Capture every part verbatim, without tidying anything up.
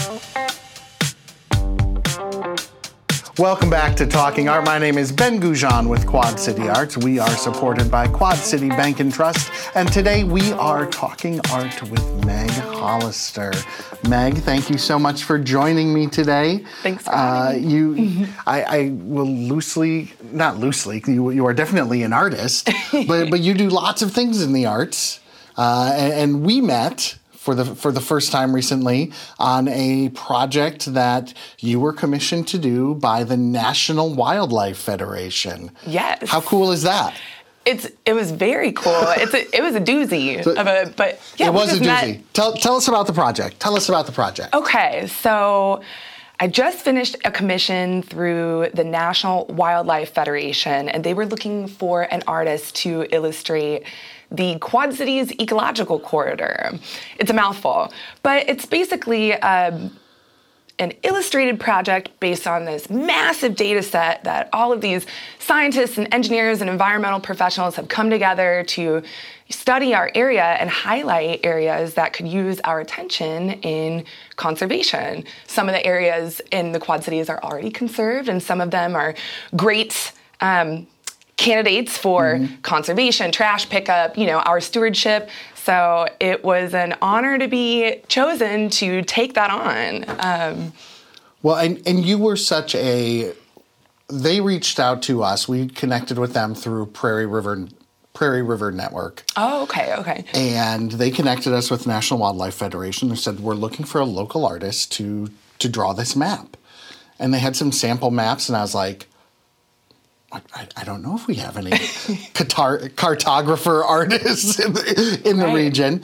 Welcome back to Talking Art. My name is Ben Goujon with Quad City Arts. We are supported by Quad City Bank and Trust, and today we are talking art with Meg Hollister. Meg, thank you so much for joining me today. Thanks for having uh, you, me. I, I will loosely, not loosely, you, you are definitely an artist, but, but you do lots of things in the arts, uh, and, and we met for the for the first time recently on a project that you were commissioned to do by the National Wildlife Federation. Yes. How cool is that? It's it was very cool. It's a, it was a doozy So, of a but yeah. It was a doozy. Met. Tell tell us about the project. Tell us about the project. Okay, so I just finished a commission through the National Wildlife Federation, and they were looking for an artist to illustrate the Quad Cities Ecological Corridor. It's a mouthful, but it's basically um, an illustrated project based on this massive data set that all of these scientists and engineers and environmental professionals have come together to study our area and highlight areas that could use our attention in conservation. Some of the areas in the Quad Cities are already conserved, and some of them are great um, candidates for mm-hmm. conservation, trash pickup, you know, our stewardship. So it was an honor to be chosen to take that on. Um, well, and, and you were such a, they reached out to us. We connected with them through Prairie River Prairie River Network. Oh, okay, okay. And they connected us with National Wildlife Federation. They said, we're looking for a local artist to to draw this map. And they had some sample maps, and I was like, I, I don't know if we have any Qatar, cartographer artists in the, in the right. region.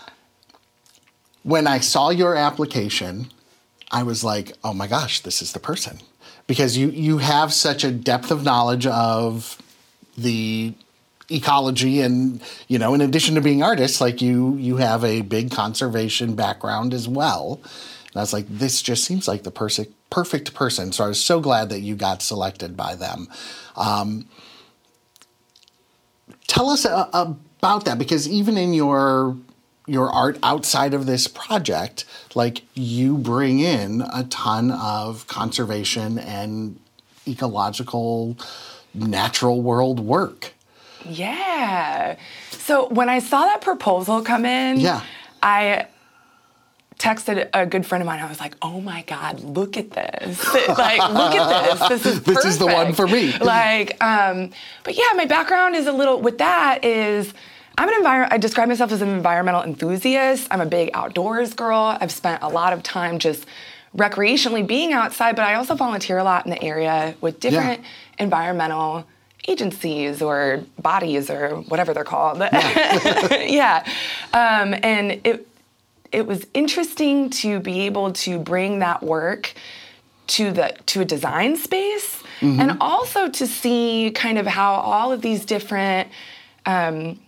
When I saw your application, I was like, oh my gosh, this is the person. Because you, you have such a depth of knowledge of the ecology, and, you know, in addition to being artists, like you, you have a big conservation background as well. And I was like, this just seems like the perfect perfect person. So I was so glad that you got selected by them. Um, tell us a, about that, because even in your your art outside of this project, like, you bring in a ton of conservation and ecological, natural world work. Yeah. So when I saw that proposal come in, yeah. I texted a good friend of mine. I was like, oh my God, look at this. Like, look at this. This is perfect. This is the one for me. Like, um, but yeah, my background is a little, with that is, I'm an envir- I describe myself as an environmental enthusiast. I'm a big outdoors girl. I've spent a lot of time just recreationally being outside, but I also volunteer a lot in the area with different yeah. environmental agencies or bodies or whatever they're called. Yeah. yeah. Um, and it, It was interesting to be able to bring that work to the to a design space, mm-hmm. and also to see kind of how all of these different um,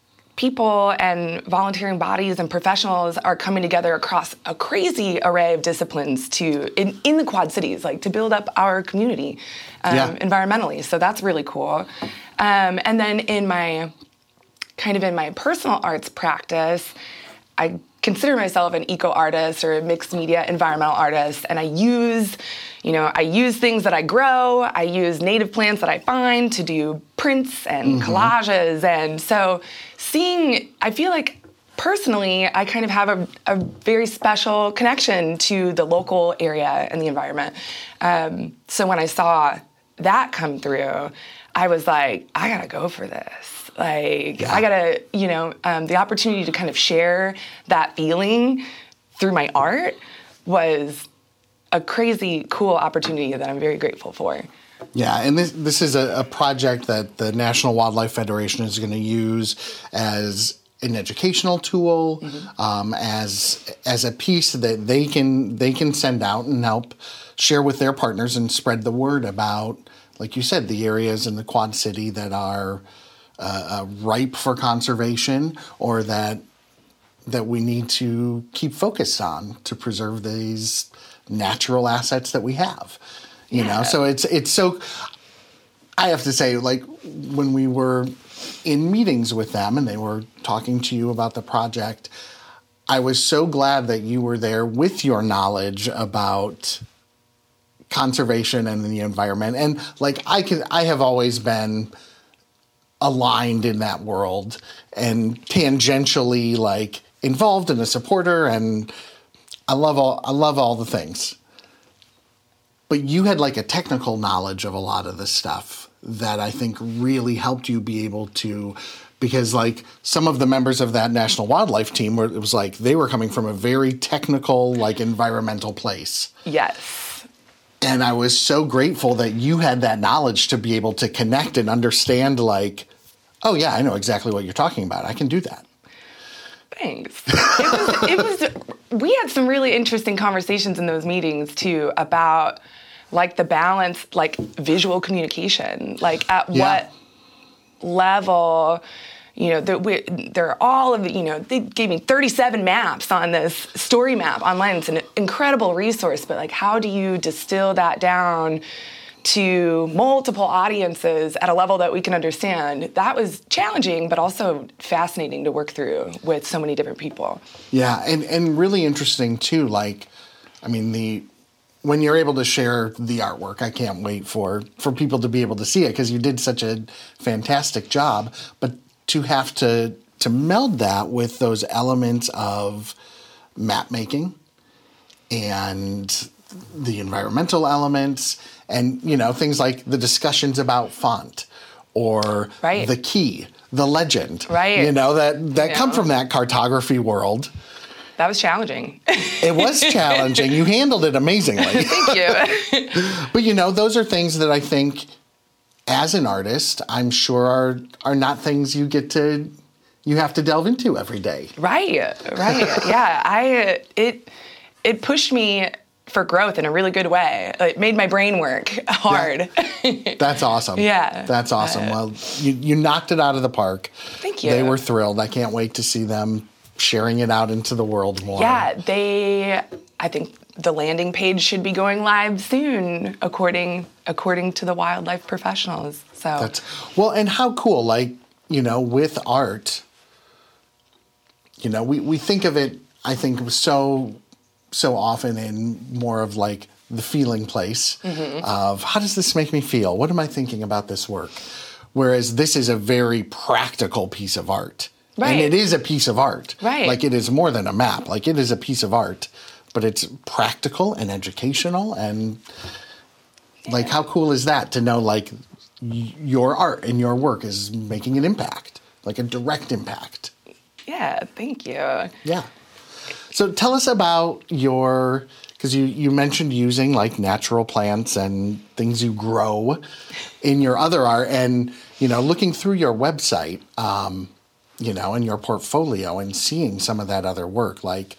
people and volunteering bodies and professionals are coming together across a crazy array of disciplines to in, in the Quad Cities, like to build up our community um, yeah. environmentally. So that's really cool. Um, and then in my kind of in my personal arts practice, I consider myself an eco artist or a mixed media environmental artist, and I use, you know, I use things that I grow. I use native plants that I find to do prints and mm-hmm. collages, and so seeing, I feel like personally, I kind of have a, a very special connection to the local area and the environment. Um, so when I saw that come through, I was like, I gotta go for this. Like, yeah. I gotta, you know, um, the opportunity to kind of share that feeling through my art was a crazy, cool opportunity that I'm very grateful for. Yeah, and this this is a, a project that the National Wildlife Federation is going to use as an educational tool, mm-hmm. um, as as a piece that they can they can send out and help share with their partners and spread the word about, like you said, the areas in the Quad City that are Uh, uh, ripe for conservation, or that that we need to keep focused on to preserve these natural assets that we have. You yeah. know, so it's it's so. I have to say, like, when we were in meetings with them and they were talking to you about the project, I was so glad that you were there with your knowledge about conservation and the environment. And like I can, I have always been aligned in that world and tangentially like involved and a supporter, and I love all I love all the things. But you had like a technical knowledge of a lot of this stuff that I think really helped you be able to, because like some of the members of that National Wildlife Team were, it was like they were coming from a very technical, like environmental place. Yes. And I was so grateful that you had that knowledge to be able to connect and understand like, oh yeah, I know exactly what you're talking about. I can do that. Thanks. It was, it was, we had some really interesting conversations in those meetings too about like the balance, like visual communication, like at yeah. what level, you know, there, we, there are all of the, you know, they gave me thirty-seven maps on this story map online. It's an incredible resource, but like, how do you distill that down to multiple audiences at a level that we can understand? That was challenging, but also fascinating to work through with so many different people. Yeah, and, and really interesting too. Like, I mean, the when you're able to share the artwork, I can't wait for, for people to be able to see it because you did such a fantastic job. But to have to to meld that with those elements of map making and the environmental elements, and you know things like the discussions about font or right. the key, the legend, right? You know that that yeah. come from that cartography world. That was challenging. It was challenging. You handled it amazingly. Thank you. But you know, those are things that I think, as an artist, I'm sure are are not things you get to you have to delve into every day. Right. Right. Yeah. I it it pushed me for growth in a really good way. It made my brain work hard. Yeah. That's awesome. Yeah. That's awesome. Uh, well, you, you knocked it out of the park. Thank you. They were thrilled. I can't wait to see them sharing it out into the world more. Yeah, they, I think the landing page should be going live soon, according according to the wildlife professionals. So That's, well, and how cool, like, you know, with art, you know, we, we think of it, I think, so so often in more of like the feeling place mm-hmm. of how does this make me feel? What am I thinking about this work? Whereas this is a very practical piece of art. Right. And it is a piece of art. Right. Like it is more than a map. Like it is a piece of art, but it's practical and educational. And like, yeah. how cool is that to know like y- your art and your work is making an impact, like a direct impact. Yeah. Thank you. Yeah. So tell us about your, because you, you mentioned using like natural plants and things you grow in your other art, and, you know, looking through your website, um, you know, and your portfolio and seeing some of that other work, like,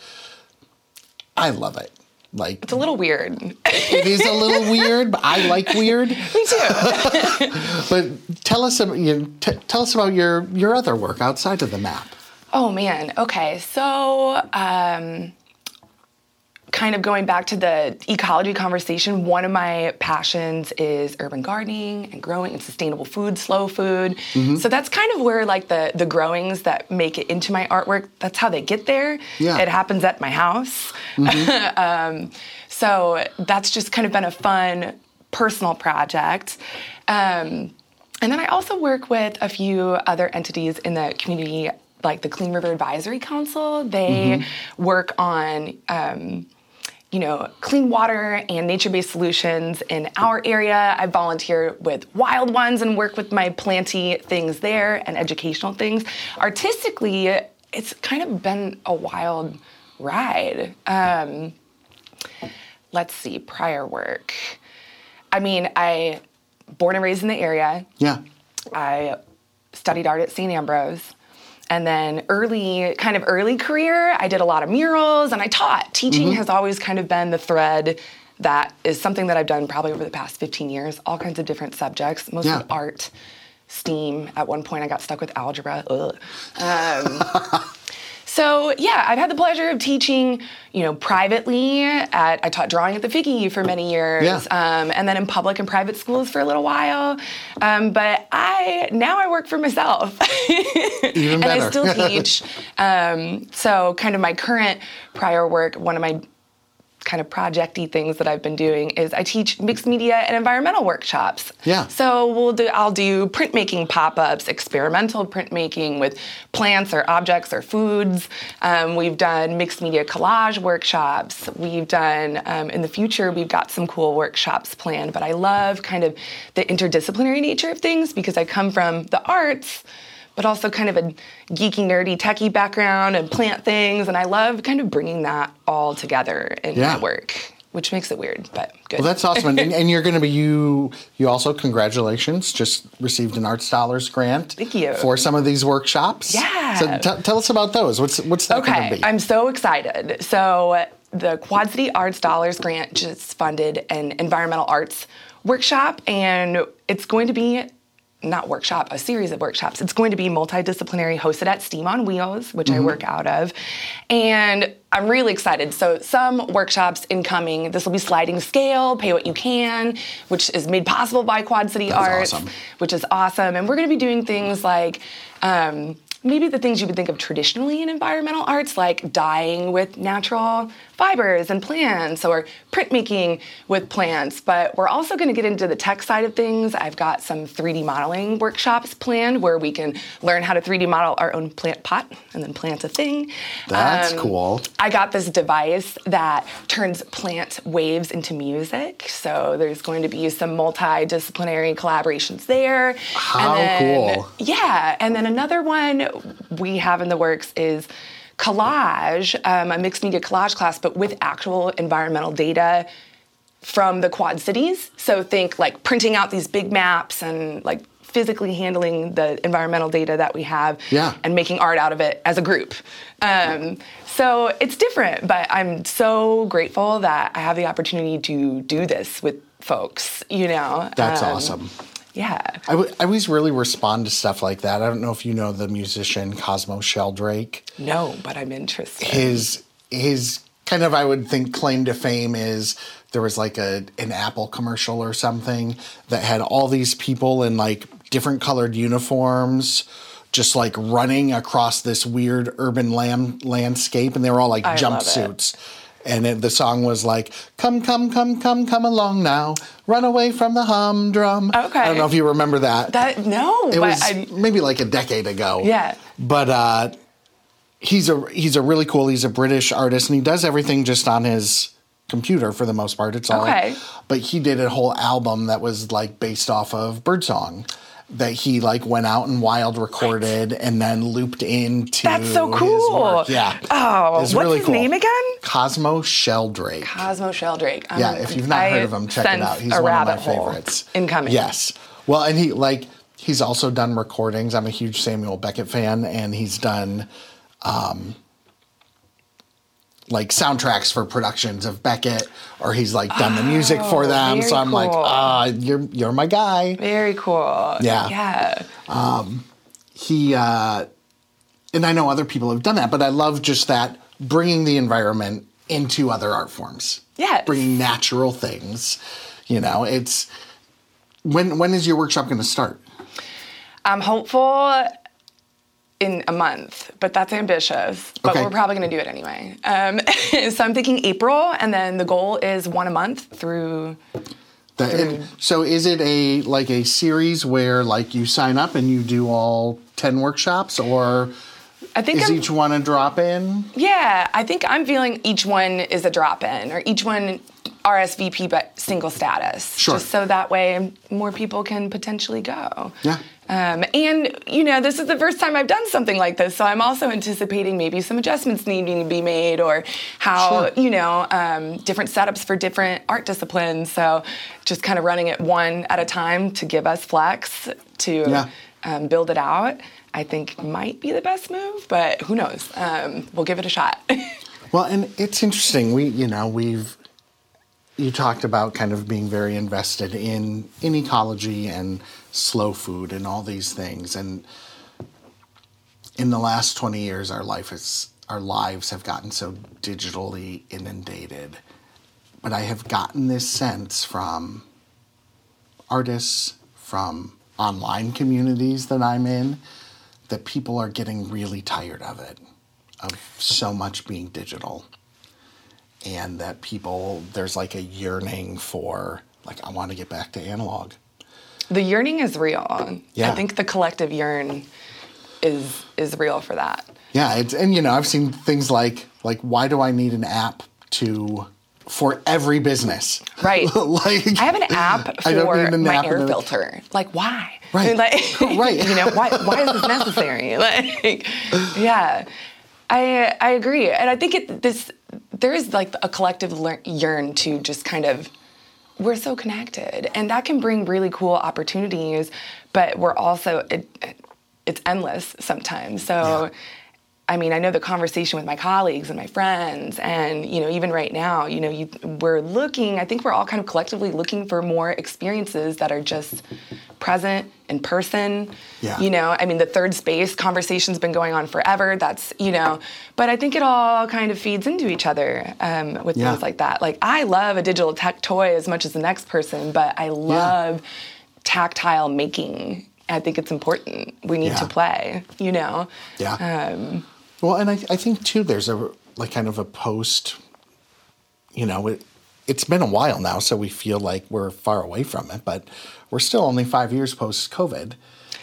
I love it. Like, it's a little weird. It is a little weird, but I like weird. Me too. But tell us, you know, t- tell us about your, your other work outside of the map. Oh man. Okay. So, um, kind of going back to the ecology conversation, one of my passions is urban gardening and growing and sustainable food, slow food. Mm-hmm. So that's kind of where like the the growings that make it into my artwork, that's how they get there. Yeah. It happens at my house. Mm-hmm. um, so that's just kind of been a fun personal project. Um, and then I also work with a few other entities in the community, like the Clean River Advisory Council. They mm-hmm. work on um, you know, clean water and nature-based solutions in our area. I volunteer with Wild Ones and work with my planty things there and educational things. Artistically, it's kind of been a wild ride. Um, let's see, prior work. I mean, I born and raised in the area. Yeah. I studied art at Saint Ambrose. And then early, kind of early career, I did a lot of murals and I taught. Teaching mm-hmm. has always kind of been the thread that is something that I've done probably over the past fifteen years, all kinds of different subjects, mostly yeah. art, STEAM. At one point I got stuck with algebra. Ugh. Um, So yeah, I've had the pleasure of teaching, you know, privately. At I taught drawing at the Figge for many years, Yeah. um, and then in public and private schools for a little while. Um, but I now I work for myself, Even and I better. still teach. Um, so kind of my current prior work, one of my kind of project-y things that I've been doing is I teach mixed media and environmental workshops. Yeah. So we'll do I'll do printmaking pop-ups, experimental printmaking with plants or objects or foods. Um, we've done mixed media collage workshops. We've done um, in the future we've got some cool workshops planned. But I love kind of the interdisciplinary nature of things because I come from the arts, but also kind of a geeky, nerdy, techie background and plant things. And I love kind of bringing that all together in Yeah. my work, which makes it weird, but good. Well, that's awesome. And, and you're going to be, you You also, congratulations, just received an Arts Dollars grant. Thank you. For some of these workshops. Yeah. So t- tell us about those. What's, what's that going Okay, to be? I'm so excited. So the Quad City Arts Dollars grant just funded an environmental arts workshop, and it's going to be not workshop, a series of workshops. It's going to be multidisciplinary, hosted at STEAM on Wheels, which Mm-hmm. I work out of. And I'm really excited. So some workshops incoming. This will be sliding scale, pay what you can, which is made possible by Quad City That's Arts, awesome. which is awesome. And we're going to be doing things like um, maybe the things you would think of traditionally in environmental arts, like dyeing with natural fibers and plants, or printmaking with plants. But we're also going to get into the tech side of things. I've got some three D modeling workshops planned where we can learn how to three D model our own plant pot and then plant a thing. That's Um, cool. I got this device that turns plant waves into music. So there's going to be some multidisciplinary collaborations there. How And then- cool. Yeah. And then another one we have in the works is collage, um, a mixed media collage class, but with actual environmental data from the Quad Cities. So think like printing out these big maps and like physically handling the environmental data that we have Yeah. and making art out of it as a group. Um, so it's different, but I'm so grateful that I have the opportunity to do this with folks, you know. That's Um, awesome. Yeah. I, w- I always really respond to stuff like that. I don't know if you know the musician Cosmo Sheldrake. No, but I'm interested. His his kind of, I would think, claim to fame is there was like a an Apple commercial or something that had all these people in like different colored uniforms just like running across this weird urban lam- landscape, and they were all like I love it. jumpsuits. And it, the song was like, come, come, come, come, come along now. Run away from the humdrum. Okay. I don't know if you remember that. That no, It but was I, maybe like a decade ago. Yeah. But uh, he's a he's a really cool. He's a British artist, and he does everything just on his computer for the most part. It's all. Okay. But he did a whole album that was like based off of Birdsong, that he like went out and wild recorded and then looped into. That's so his cool. work. Yeah. Oh, It's what's really his cool. name again? Cosmo Sheldrake. Cosmo Sheldrake. Um, Yeah, if you've not I heard of him, check it sense out. He's a one of my rabbit hole favorites. incoming. Yes. Well, and he like he's also done recordings. I'm a huge Samuel Beckett fan, and he's done um, like soundtracks for productions of Beckett, or he's like done the music for them. very So I'm like, cool. ah, you're you're my guy. Very cool. Yeah. Yeah. He uh, and I know other people have done that, but I love just that bringing the environment into other art forms. Yes. Bringing natural things. You know, it's when when is your workshop going to start? I'm hopeful in a month, but that's ambitious. But Okay. we're probably going to do it anyway. Um, so I'm thinking April, and then the goal is one a month through. The, and so is it a like a series where like you sign up and you do all ten workshops, or I think is I'm, each one a drop in? Yeah, I think I'm feeling each one is a drop in, or each one R S V P but single status. Sure. Just so that way more people can potentially go. Yeah. Um, and, you know, this is the first time I've done something like this, so I'm also anticipating maybe some adjustments needing to be made, or how, Sure. you know, um, different setups for different art disciplines. So just kind of running it one at a time to give us flex to Yeah. um, build it out, I think might be the best move, but who knows? Um, we'll give it a shot. Well, and it's interesting. We, you know, we've you talked about kind of being very invested in in ecology and slow food and all these things, and in the last twenty years, our life has our lives have gotten so digitally inundated. But I have gotten this sense from artists, from online communities that I'm in, that people are getting really tired of it, of so much being digital. And that people, there's like a yearning for, like, I want to get back to analog. The yearning is real. Yeah. I think the collective yearn is is real for that. Yeah, it's, and you know, I've seen things like, like, why do I need an app to, for every business? Right. Like, I have an app I don't for need an my app air in a- filter. Like, why? Right. Like, Right. You know, why? Why is this necessary? Like, yeah, I I agree, and I think it this there is like a collective lear- yearn to just kind of. We're so connected, and that can bring really cool opportunities, but we're also it, it's endless sometimes. So. Yeah. I mean, I know the conversation with my colleagues and my friends, and, you know, even right now, you know, you, we're looking, I think we're all kind of collectively looking for more experiences that are just present, in person. Yeah. You know, I mean, the third space conversation's been going on forever. That's, you know, but I think it all kind of feeds into each other um, with Yeah. things like that. Like, I love a digital tech toy as much as the next person, but I love tactile making. I think it's important. We need Yeah. to play, you know? Yeah. Um, Well, and I, I think, too, there's a, like, kind of a post, you know, it, it's been a while now, so we feel like we're far away from it, but we're still only five years post-COVID.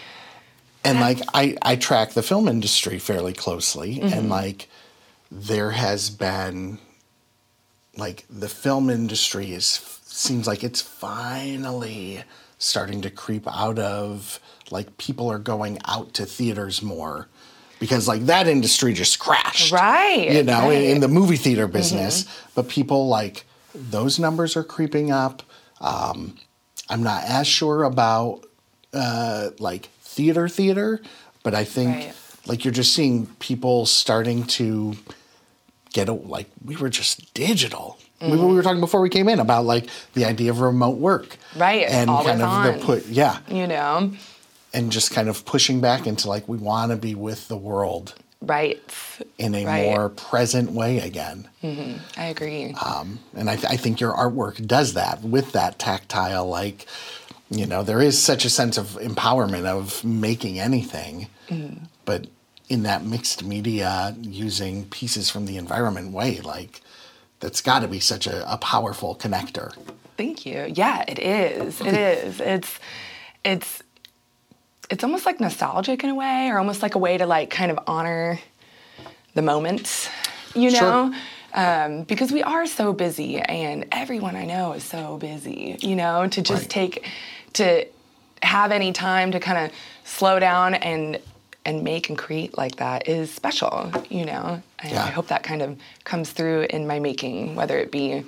And, like, I, I track the film industry fairly closely, Mm-hmm. and, like, there has been, like, the film industry is seems like it's finally starting to creep out of, like, people are going out to theaters more. Because, like, that industry just crashed. Right, You know, in, in right. the movie theater business. But people, like, those numbers are creeping up. Um, I'm not as sure about, uh, like, theater theater. But I think, Right. like, you're just seeing people starting to get, a, like, we were just digital. We, we were talking before we came in about, like, the idea of remote work. Right, And always kind of on. the put, yeah. you know? And just kind of pushing back into, like, we want to be with the world Right. in a Right. more present way again. I agree. Um, and I, th- I think your artwork does that with that tactile, like, you know, there is such a sense of empowerment of making anything, but in that mixed media, using pieces from the environment way, like, that's got to be such a, a powerful connector. Thank you. Yeah, it is. It is. It's, it's, it's almost like nostalgic in a way, or almost like a way to like kind of honor the moment, you know? Sure. Um, because we are so busy, and everyone I know is so busy, you know, to just Right. take, to have any time to kind of slow down and and make and create like that is special, you know? And Yeah. I hope that kind of comes through in my making, whether it be,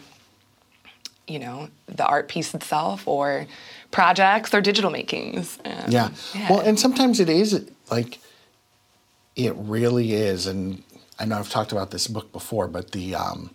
you know, the art piece itself or projects or digital makings. Um, Yeah. Well, and sometimes it is like, it really is. And I know I've talked about this book before, but the, um,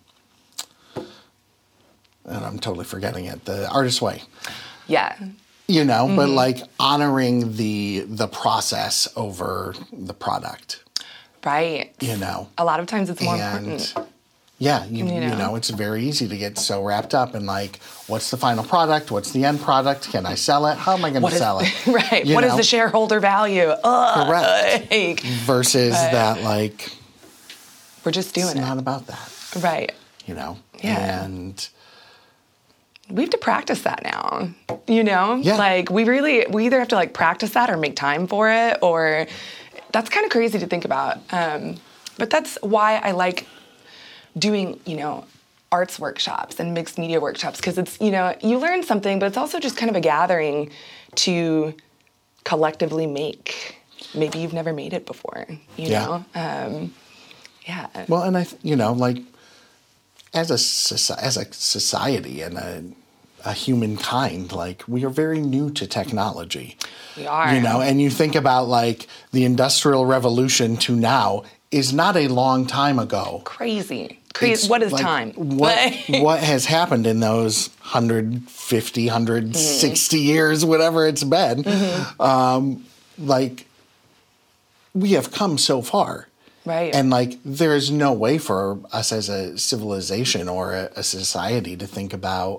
and I'm totally forgetting it, The Artist's Way. yeah. You know, but like honoring the the process over the product, Right. you know. A lot of times it's more And important. yeah, you, You you, know. know. it's very easy to get so wrapped up in like, what's the final product? What's the end product? Can I sell it? How am I going What to is, sell it? right. You What is know? the shareholder value? Ugh, Correct. like, Versus that, like, we're just doing it's it. not about that, Right. you know. Yeah. And We have to practice that now, you know? Yeah. Like, we really, we either have to, like, practice that or make time for it, or that's kind of crazy to think about. Um, but that's why I like doing, you know, arts workshops and mixed media workshops, because it's, you know, you learn something, but it's also just kind of a gathering to collectively make. Maybe you've never made it before, you Yeah. know? Um, yeah. well, and I, th- you know, like, as a soci- as a society and a, a humankind, like, we are very new to technology. We are. You know, and you think about like the Industrial Revolution to now is not a long time ago. Crazy. Crazy. It's What is like, time? What Like- what has happened in those one hundred fifty, one hundred sixty Mm-hmm. years, whatever it's been? Um, like, we have come so far. Right. And like, there is no way for us as a civilization or a, a society to think about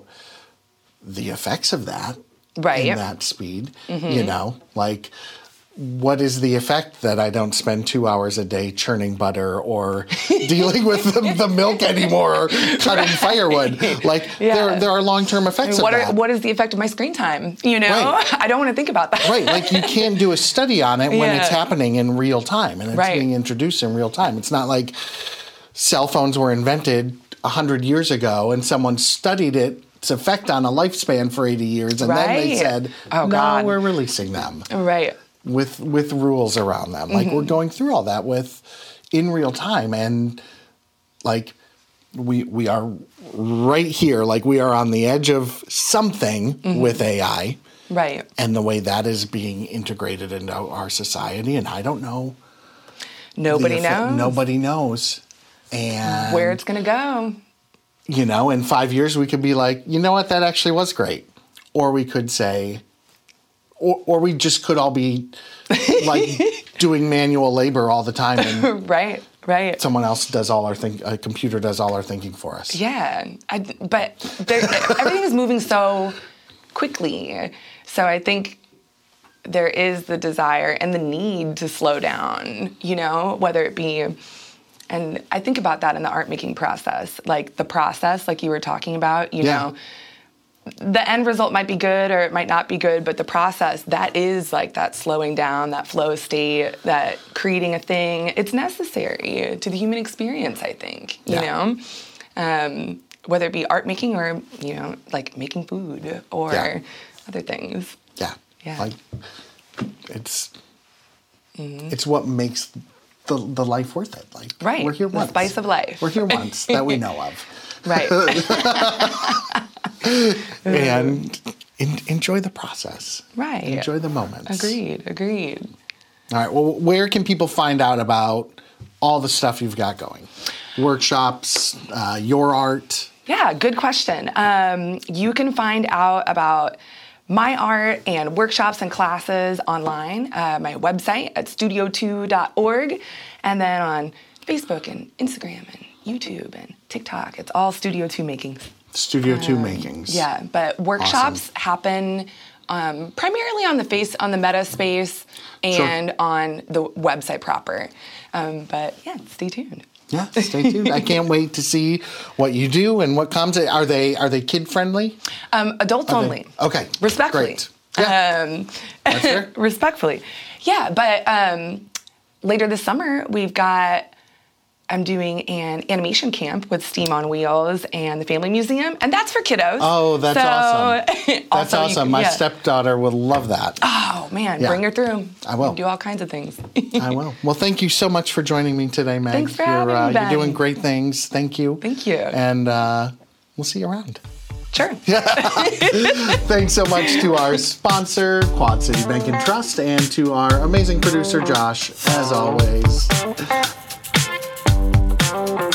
the effects of that. Right. In that speed, mm-hmm. you know, like, what is the effect that I don't spend two hours a day churning butter or dealing with the, the milk anymore or cutting right. firewood? Like, yeah. there there are long-term effects what of are, that. What is the effect of my screen time? You know, right. I don't want to think about that. Right, like you can't do a study on it when yeah. it's happening in real time and it's right. being introduced in real time. It's not like cell phones were invented one hundred years ago and someone studied it. Its effect on a lifespan for eighty years, and right. then they said, oh, no, God. we're releasing them. Right. With with rules around them. Like, mm-hmm. we're going through all that with in real time, and like we we are right here, like we are on the edge of something mm-hmm. with A I. Right. And the way that is being integrated into our society, and I don't know. Nobody knows. Nobody knows. And where it's gonna go. You know, in five years, we could be like, you know what, that actually was great. Or we could say, or, or we just could all be like doing manual labor all the time. And right, right. Someone else does all our think, a computer does all our thinking for us. Yeah, I, but there, everything is moving so quickly. So I think there is the desire and the need to slow down, you know, whether it be... And I think about that in the art making process, like the process, like you were talking about, you yeah. know, the end result might be good or it might not be good, but the process, that is like that slowing down, that flow state, that creating a thing, it's necessary to the human experience, I think, you yeah. know, um, whether it be art making or, you know, like making food or yeah. other things. Yeah. Yeah. Like it's, mm-hmm. it's what makes The, the life worth it. Like, right. we're here once. The spice of life. We're here once that we know of. Right. And in, enjoy the process. Right. Enjoy the moments. Agreed. Agreed. All right. Well, where can people find out about all the stuff you've got going? Workshops, uh, your art? Yeah, good question. Um, you can find out about my art and workshops and classes online, uh, my website at studio two dot org, and then on Facebook and Instagram and YouTube and TikTok. It's all Studio two Makings. Studio um, two Makings. Yeah, but workshops awesome. happen um, primarily on the face on the Meta space and sure. on the website proper. Um, but yeah, stay tuned. Yeah, stay tuned. I can't wait to see what you do and what comes. Are they are they kid friendly? Um, adults are only. They? Okay, respectfully. Great. Yeah. Um, That's fair. Respectfully, yeah. But um, later this summer, we've got. I'm doing an animation camp with Steam on Wheels and the Family Museum, and that's for kiddos. Oh, that's so, awesome. That's awesome. Can, My yeah. stepdaughter will love that. Oh, man. Yeah. Bring her through. I will. Do all kinds of things. I will. Well, thank you so much for joining me today, Meg. Thanks for you're, having uh, me, Ben. You're doing great things. Thank you. Thank you. And uh, we'll see you around. Sure. Thanks so much to our sponsor, Quad City Bank and Trust, and to our amazing producer, Josh, as always.